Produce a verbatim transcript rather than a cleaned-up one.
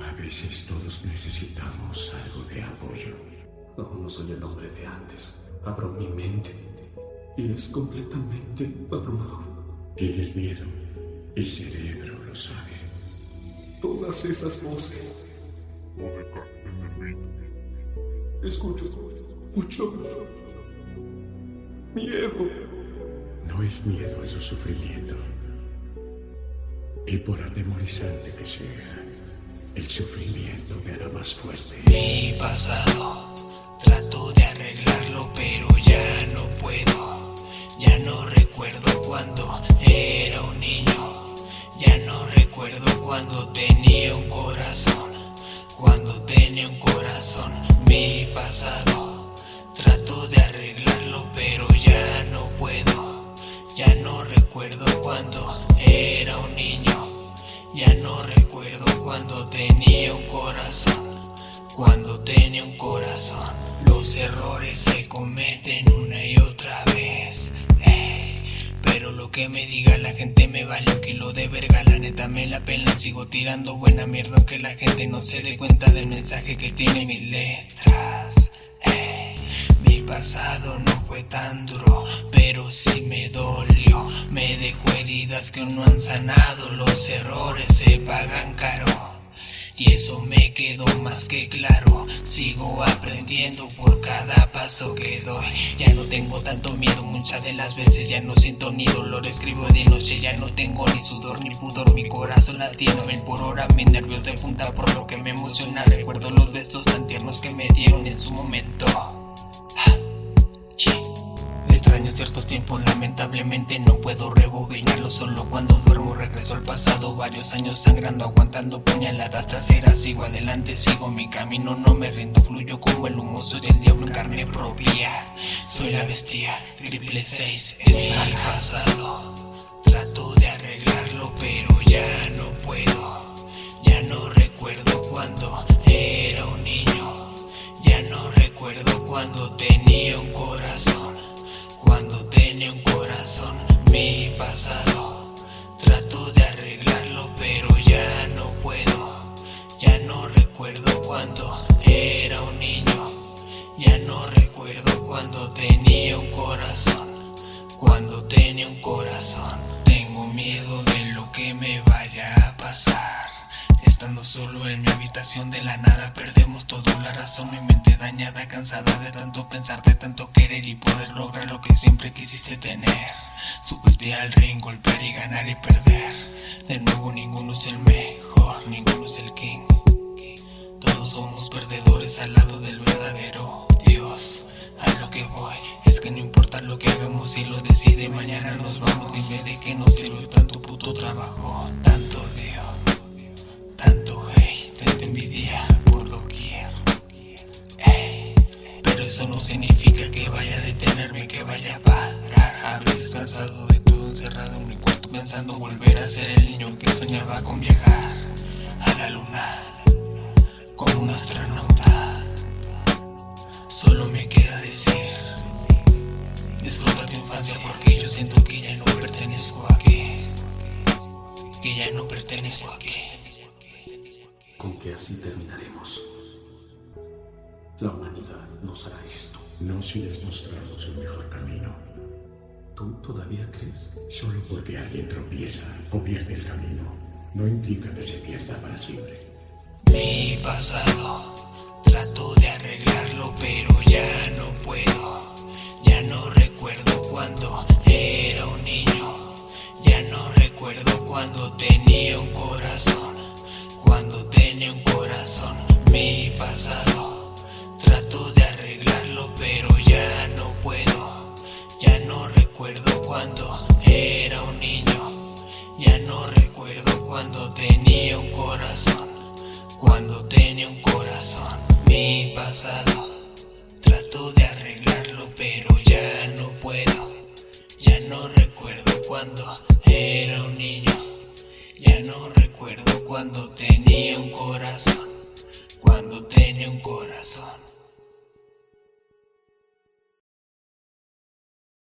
A veces todos necesitamos algo de apoyo. Aún no soy el hombre de antes. Abro mi mente y es completamente abrumador. Tienes miedo. El cerebro lo sabe. Todas esas voces. Escucho mucho miedo. No es miedo a su sufrimiento. Y por atemorizante que sea, el sufrimiento te hará más fuerte. Mi pasado, trato de arreglarlo, pero ya no puedo. Ya no recuerdo cuando era un niño. Ya no recuerdo cuando tenía un corazón. Cuando tenía un corazón. Mi pasado, trato de arreglarlo, pero ya no puedo. Ya no recuerdo cuando era un niño. Ya no recuerdo cuando tenía un corazón. Cuando tenía un corazón. Los errores se cometen una y otra vez. Ey, pero lo que me diga la gente me vale un kilo de verga. La neta me la pela, sigo tirando buena mierda, aunque la gente no se dé cuenta del mensaje que tiene mis letras. Ey, mi pasado no fue tan duro, pero sí me dolió. Me dejó heridas que aún no han sanado. Los errores se pagan caro, y eso me quedó más que claro. Sigo aprendiendo por cada paso que doy. Ya no tengo tanto miedo, muchas de las veces ya no siento ni dolor. Escribo de noche, ya no tengo ni sudor ni pudor. Mi corazón latiendo mil por hora, mis nervios de punta por lo que me emociona. Recuerdo los besos tan tiernos que me dieron en su momento. Extraño ciertos tiempos, lamentablemente no puedo rebobinarlo. Solo cuando duermo regreso al pasado. Varios años sangrando, aguantando puñaladas traseras. Sigo adelante, sigo mi camino, no me rindo. Fluyo como el humo, soy el diablo en carne propia. Soy la bestia, triple seis es mi pasado. Trato de arreglarlo, pero ya no puedo. Ya no recuerdo cuando era un niño. Ya no recuerdo cuando tenía un corazón. Cuando tenía un corazón. Mi pasado, trato de arreglarlo, pero ya no puedo. Ya no recuerdo cuando era un niño. Ya no recuerdo cuando tenía un corazón. Cuando tenía un corazón. Tengo miedo de lo que me vaya a pasar. Estando solo en mi habitación, de la nada perdemos toda la razón. Mi mente dañada, cansada de tanto pensar, de tanto querer y poder lograr lo que siempre quisiste tener. Subirte al ring, golpear y ganar y perder. De nuevo ninguno es el mejor, ninguno es el king. Todos somos perdedores al lado del verdadero Dios. A lo que voy es que no importa lo que hagamos, si lo decide mañana nos vamos. Dime de qué nos sirve tanto puto trabajo, tanto odio, tanto hate, tanta envidia por doquier. Ey, pero eso no significa que vaya a detenerme, que vaya a parar. A veces cansado de todo, encerrado en mi cuarto, pensando volver a ser el niño que soñaba con viajar a la luna como un astronauta. Solo me queda decir, disfruta tu infancia, porque yo siento que ya no pertenezco aquí. Que ya no pertenezco aquí. Con que así terminaremos. La humanidad nos hará esto. No si les mostramos el mejor camino. ¿Tú todavía crees? Solo porque alguien tropieza o pierde el camino, no implica que se pierda para siempre. Mi pasado, trato de arreglarlo, pero ya no puedo. Ya no recuerdo cuando era un niño. Ya no recuerdo cuando tenía un corazón. Cuando tenía un corazón. Mi pasado, trato de arreglarlo, pero ya no puedo. Ya no recuerdo cuando era un niño. Ya no recuerdo cuando tenía un corazón. Cuando tenía un corazón. Mi pasado, trato de arreglarlo, pero ya no puedo. Ya no recuerdo cuando era un niño. Ya no recuerdo cuando tenía un corazón. Cuando tenía un corazón.